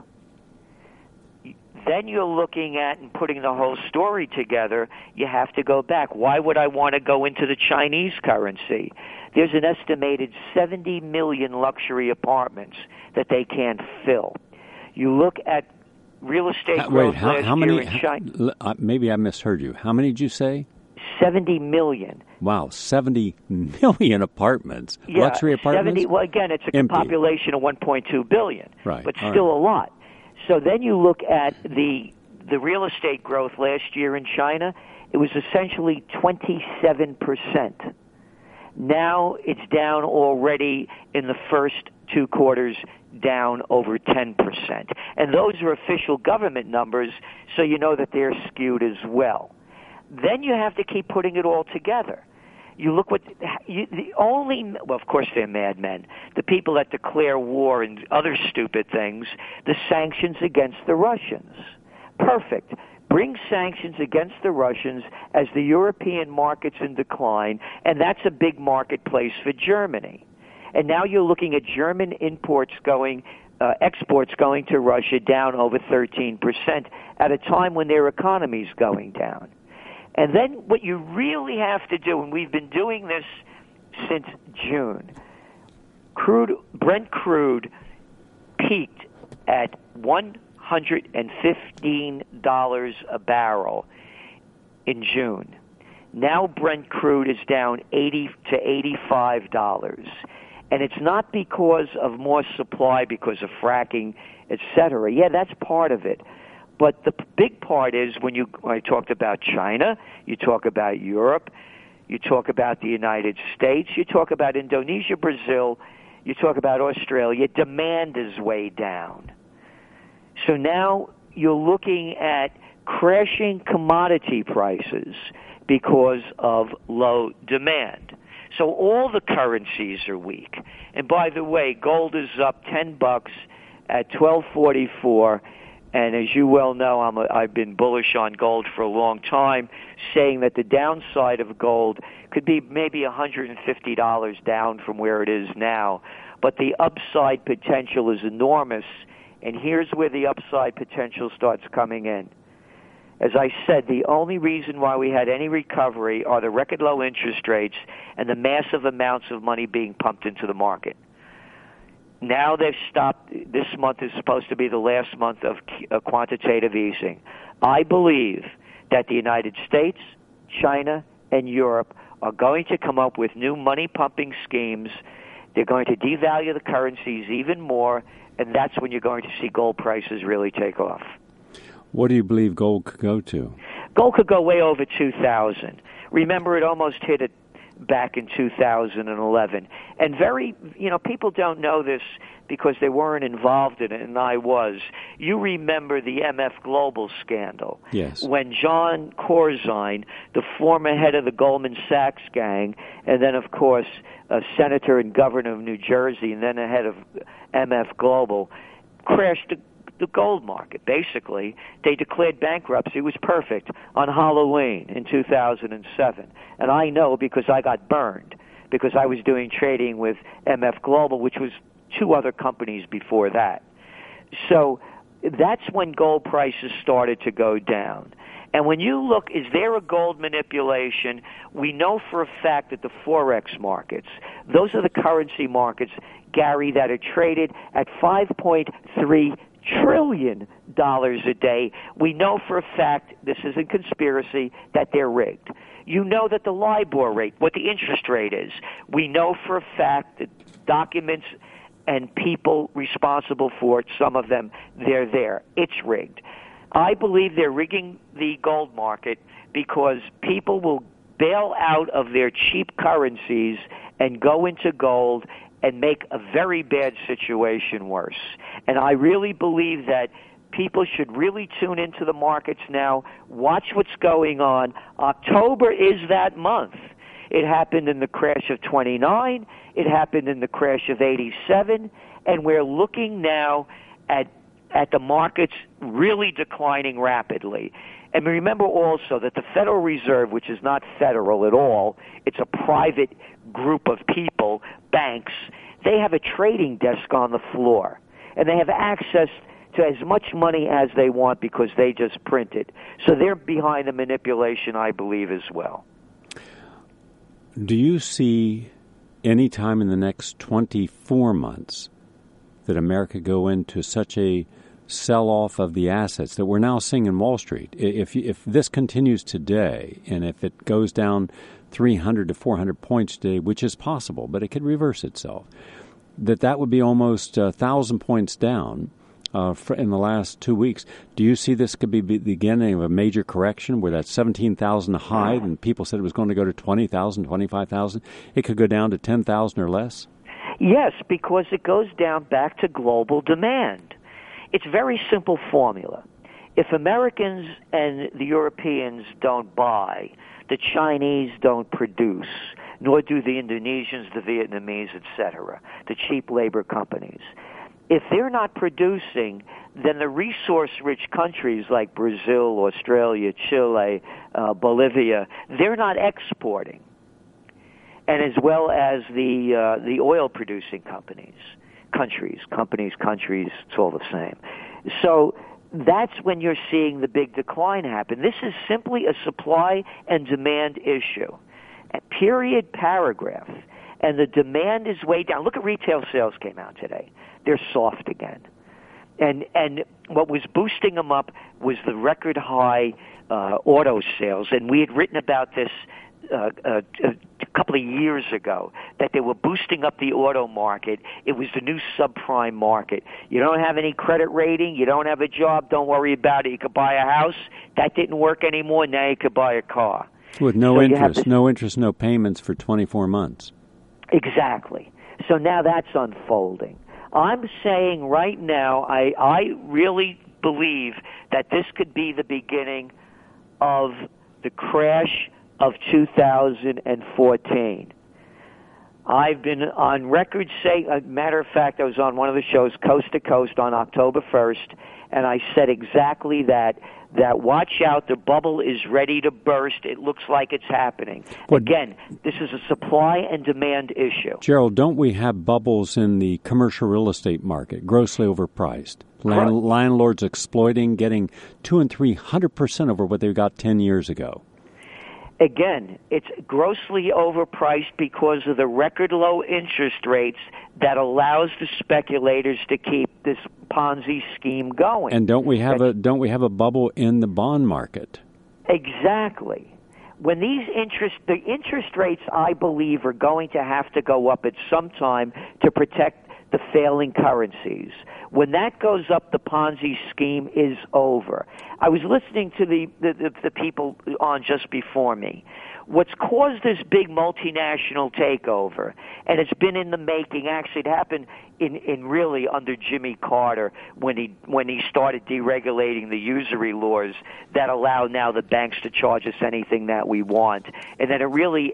Then you're looking at and putting the whole story together, you have to go back. Why would I want to go into the Chinese currency? There's an estimated seventy million luxury apartments that they can't fill. You look at real estate How, growth wait, how, last how many? year in China. How, maybe I misheard you. How many did you say? seventy million. Wow, seventy million apartments, yeah, luxury apartments? seventy, well, again, it's a Empty. population of one point two billion, right. but All still right. a lot. So then you look at the the real estate growth last year in China, it was essentially twenty-seven percent. Now it's down already in the first two quarters, down over ten percent. And those are official government numbers, so you know that they're skewed as well. Then you have to keep putting it all together. You look what you, the only, well, of course they're madmen, the people that declare war and other stupid things, the sanctions against the Russians. Perfect. Bring sanctions against the Russians as the European market's in decline, and that's a big marketplace for Germany. And now you're looking at German imports going, uh, exports going to Russia down over thirteen percent at a time when their economy's going down. And then what you really have to do, and we've been doing this since June, crude, Brent crude peaked at one hundred fifteen dollars a barrel in June. Now Brent crude is down eighty to eighty-five dollars. And it's not because of more supply, because of fracking, et cetera. Yeah, that's part of it. But the big part is when you when I talked about China, you talk about Europe, you talk about the United States, you talk about Indonesia, Brazil, you talk about Australia, demand is way down. So now you're looking at crashing commodity prices because of low demand. So all the currencies are weak. And by the way, gold is up ten bucks at twelve forty-four. And as you well know, I'm a, I've been bullish on gold for a long time, saying that the downside of gold could be maybe one hundred fifty dollars down from where it is now. But the upside potential is enormous. And here's where the upside potential starts coming in. As I said, the only reason why we had any recovery are the record low interest rates and the massive amounts of money being pumped into the market. Now they've stopped. This month is supposed to be the last month of quantitative easing. I believe that the United States, China, and Europe are going to come up with new money-pumping schemes. They're going to devalue the currencies even more, and that's when you're going to see gold prices really take off. What do you believe gold could go to? Gold could go way over two thousand. Remember, it almost hit it back in two thousand eleven. And very, you know, people don't know this because they weren't involved in it, and I was. You remember the M F Global scandal. Yes. When John Corzine, the former head of the Goldman Sachs gang, and then, of course, a senator and governor of New Jersey, and then a head of M F Global, crashed the the gold market, basically. They declared bankruptcy. It was perfect on Halloween in two thousand seven. And I know because I got burned, because I was doing trading with M F Global, which was two other companies before that. So that's when gold prices started to go down. And when you look, is there a gold manipulation? We know for a fact that the Forex markets, those are the currency markets, Gary, that are traded at five point three trillion dollars a day. We know for a fact, this isn't conspiracy, that they're rigged. You know that the LIBOR rate, what the interest rate is. We know for a fact that documents and people responsible for it, some of them, they're there. It's rigged. I believe they're rigging the gold market because people will bail out of their cheap currencies and go into gold and make a very bad situation worse. And I really believe that people should really tune into the markets now, watch what's going on. October is that month. It happened in the crash of twenty-nine. It happened in the crash of eighty-seven. And we're looking now at at the markets really declining rapidly. And remember also that the Federal Reserve, which is not federal at all, it's a private group of people, banks, they have a trading desk on the floor, and they have access to as much money as they want because they just print it. So they're behind the manipulation, I believe, as well. Do you see any time in the next twenty-four months that America go into such a sell-off of the assets that we're now seeing in Wall Street? If if this continues today, and if it goes down three hundred to four hundred points today, which is possible, but it could reverse itself, that that would be almost a thousand points down uh, for, in the last two weeks. Do you see this could be the beginning of a major correction where that seventeen thousand high, and people said it was going to go to twenty thousand, twenty-five thousand, it could go down to ten thousand or less? Yes, because it goes down back to global demand. It's a very simple formula. If Americans and the Europeans don't buy, the Chinese don't produce, nor do the Indonesians, the Vietnamese, et cetera, the cheap labor companies. If they're not producing, then the resource-rich countries like Brazil, Australia, Chile, uh, Bolivia, they're not exporting, and as well as the uh, the oil-producing companies. Countries, companies, countries, it's all the same. So that's when you're seeing the big decline happen. This is simply a supply and demand issue. A period, paragraph. And the demand is way down. Look at retail sales came out today. They're soft again. And and what was boosting them up was the record high uh, auto sales. And we had written about this Uh, uh, a couple of years ago, that they were boosting up the auto market. It was the new subprime market. You don't have any credit rating, you don't have a job, don't worry about it. You could buy a house. That didn't work anymore. Now you could buy a car. With no so interest, to, no interest, no payments for twenty-four months. Exactly. So now that's unfolding. I'm saying right now, I, I really believe that this could be the beginning of the crash of two thousand fourteen. I've been on record saying, a matter of fact, I was on one of the shows, Coast to Coast, on October first, and I said exactly that, that watch out, the bubble is ready to burst. It looks like it's happening. But again, this is a supply and demand issue. Gerald, don't we have bubbles in the commercial real estate market, grossly overpriced? Land, landlords exploiting, getting two and three hundred percent over what they got ten years ago. Again, it's grossly overpriced because of the record low interest rates that allows the speculators to keep this Ponzi scheme going. And don't we have a don't we have a bubble in the bond market? Exactly. When these interest the interest rates, I believe, are going to have to go up at some time to protect the failing currencies. When that goes up, the Ponzi scheme is over. I was listening to the, the, the, the people on just before me. What's caused this big multinational takeover, and it's been in the making, actually it happened in, in really under Jimmy Carter when he when he started deregulating the usury laws that allow now the banks to charge us anything that we want. And then it really,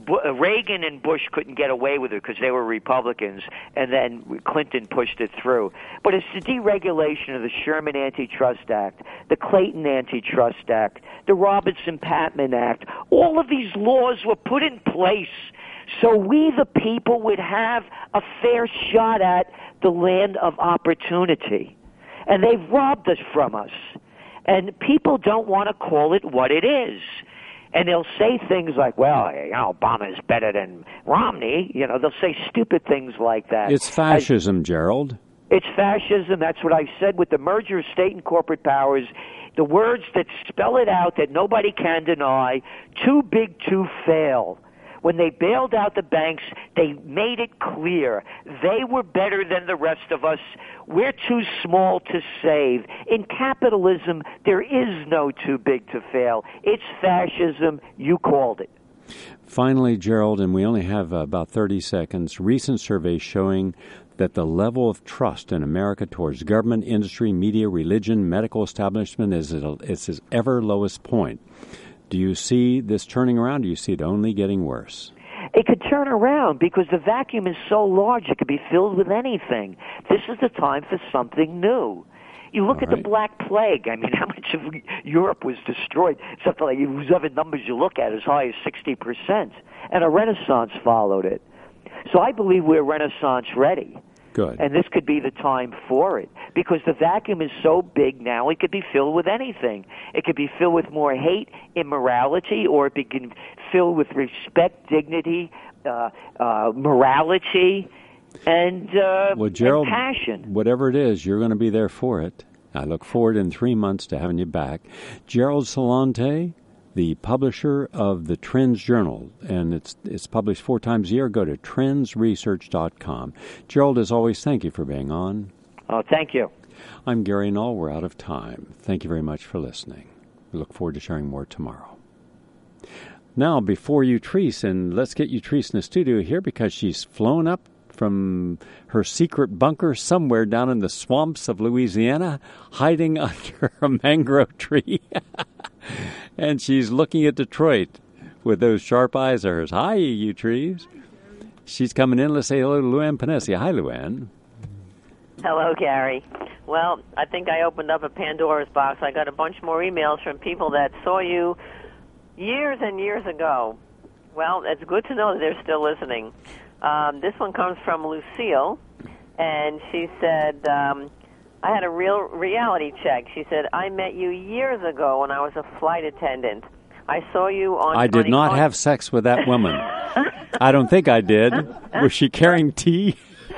Reagan and Bush couldn't get away with it because they were Republicans, and then Clinton pushed it through. But it's the deregulation of the Sherman Antitrust Act, the Clayton Antitrust Act, the Robertson-Patman Act. All of these laws were put in place so we, the people, would have a fair shot at the land of opportunity. And they've robbed us from us. And people don't want to call it what it is. And they'll say things like, well, you know, Obama is better than Romney. You know, they'll say stupid things like that. It's fascism, As, Gerald. It's fascism. That's what I said with the merger of state and corporate powers. The words that spell it out that nobody can deny, too big to fail. When they bailed out the banks, they made it clear they were better than the rest of us. We're too small to save. In capitalism, there is no too big to fail. It's fascism. You called it. Finally, Gerald, and we only have uh, about thirty seconds, recent surveys showing that the level of trust in America towards government, industry, media, religion, medical establishment is at its ever lowest point. Do you see this turning around? Do you see it only getting worse? It could turn around because the vacuum is so large it could be filled with anything. This is the time for something new. You look All at right. the Black Plague. I mean, how much of Europe was destroyed? Something like, whatever numbers you look at, as high as sixty percent. And a renaissance followed it. So I believe we're Renaissance ready. Good. And this could be the time for it, because the vacuum is so big now, it could be filled with anything. It could be filled with more hate, immorality, or it can be filled with respect, dignity, uh, uh, morality, and, uh, well, Gerald, and passion. Whatever it is, you're going to be there for it. I look forward in three months to having you back. Gerald Celente, the publisher of the Trends Journal, and it's it's published four times a year. Go to trends research dot com. Gerald, as always, thank you for being on. Oh, thank you. I'm Gary Null. We're out of time. Thank you very much for listening. We look forward to sharing more tomorrow. Now, before Utrice, and let's get Utrice in the studio here because she's flown up from her secret bunker somewhere down in the swamps of Louisiana, hiding under a mangrove tree. And she's looking at Detroit with those sharp eyes of hers. Hi, Utrice. She's coming in. Let's say hello to Luann Panessia. Hi, Luann. Hello, Gary. Well, I think I opened up a Pandora's box. I got a bunch more emails from people that saw you years and years ago. Well, it's good to know that they're still listening. Um, this one comes from Lucille, and she said, um, I had a real reality check. She said, I met you years ago when I was a flight attendant. I saw you on... I did not Con- have sex with that woman. I don't think I did. Was she carrying tea?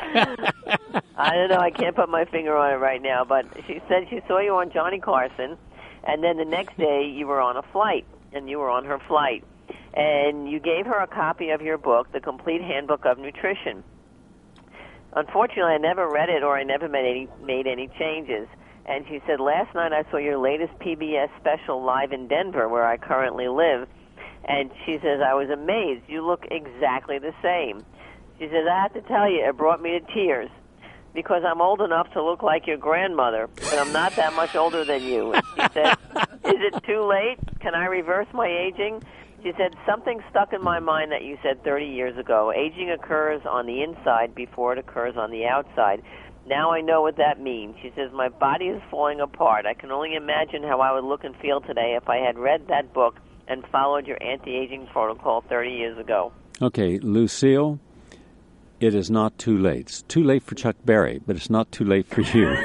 I don't know. I can't put my finger on it right now, but she said she saw you on Johnny Carson, and then the next day you were on a flight, and you were on her flight. And you gave her a copy of your book, The Complete Handbook of Nutrition. Unfortunately, I never read it or I never made any, made any changes. And she said, last night I saw your latest P B S special live in Denver, where I currently live. And she says, I was amazed. You look exactly the same. She says, I have to tell you, it brought me to tears because I'm old enough to look like your grandmother, but I'm not that much older than you. And she said, is it too late? Can I reverse my aging? She said, something stuck in my mind that you said thirty years ago. Aging occurs on the inside before it occurs on the outside. Now I know what that means. She says, my body is falling apart. I can only imagine how I would look and feel today if I had read that book and followed your anti-aging protocol thirty years ago. Okay, Lucille, it is not too late. It's too late for Chuck Berry, but it's not too late for you.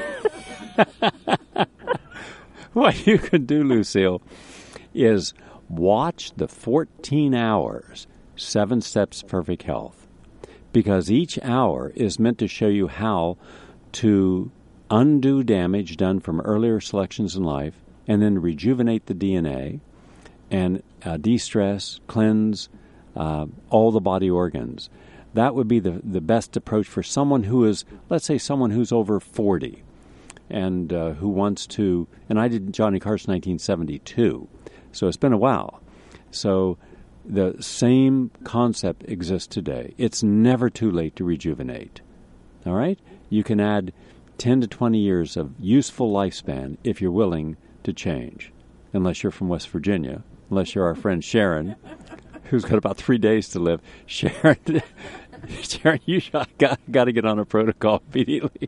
What you could do, Lucille, is watch the fourteen hours, Seven Steps to Perfect Health, because each hour is meant to show you how to undo damage done from earlier selections in life and then rejuvenate the D N A and uh, de-stress, cleanse uh, all the body organs. That would be the, the best approach for someone who is, let's say someone who's over forty and uh, who wants to, and I did Johnny Carson nineteen seventy-two, so it's been a while. So the same concept exists today. It's never too late to rejuvenate. All right? You can add ten to twenty years of useful lifespan if you're willing to change, unless you're from West Virginia, unless you're our friend Sharon, who's got about three days to live. Sharon, Sharon, you got, got to get on a protocol immediately.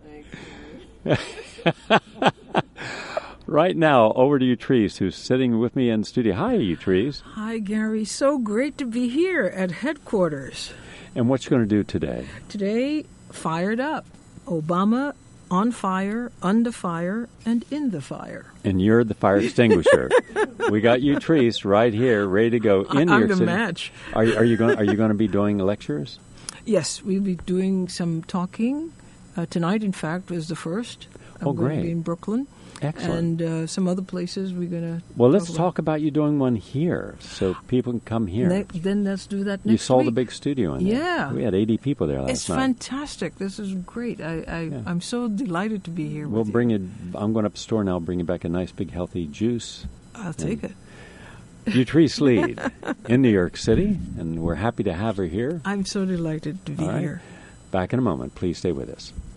Right now, over to Utrice, who's sitting with me in studio. Hi, Utrice. Hi, Gary. So great to be here at headquarters. And what you going to do today? Today, fired up. Obama on fire, under fire, and in the fire. And you're the fire extinguisher. We got Utrice right here, ready to go in I'm your the city. match. Are you, are you going? Are you going to be doing lectures? Yes, we'll be doing some talking uh, tonight. In fact, was the first. I'm Oh, going great. to be in Brooklyn. Excellent. And uh, some other places we're going to Well, let's talk talk about you doing one here so people can come here. Ne- then let's do that next you saw week. the big studio in there. Yeah. We had eighty people there last It's night. fantastic. This is great. I, I, Yeah. I'm so delighted to be here We'll with bring you. it. I'm going up to the store now. Bring you back a nice, big, healthy juice. I'll take it. Utrice Lead in New York City, and we're happy to have her here. I'm so delighted to be All right. here. Back in a moment. Please stay with us.